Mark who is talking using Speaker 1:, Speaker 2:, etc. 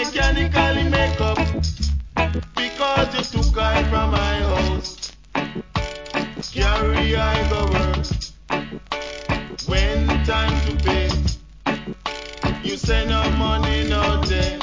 Speaker 1: mechanically make up because you took I from my house. Carry I go work. When time to pay, you say no money, no day.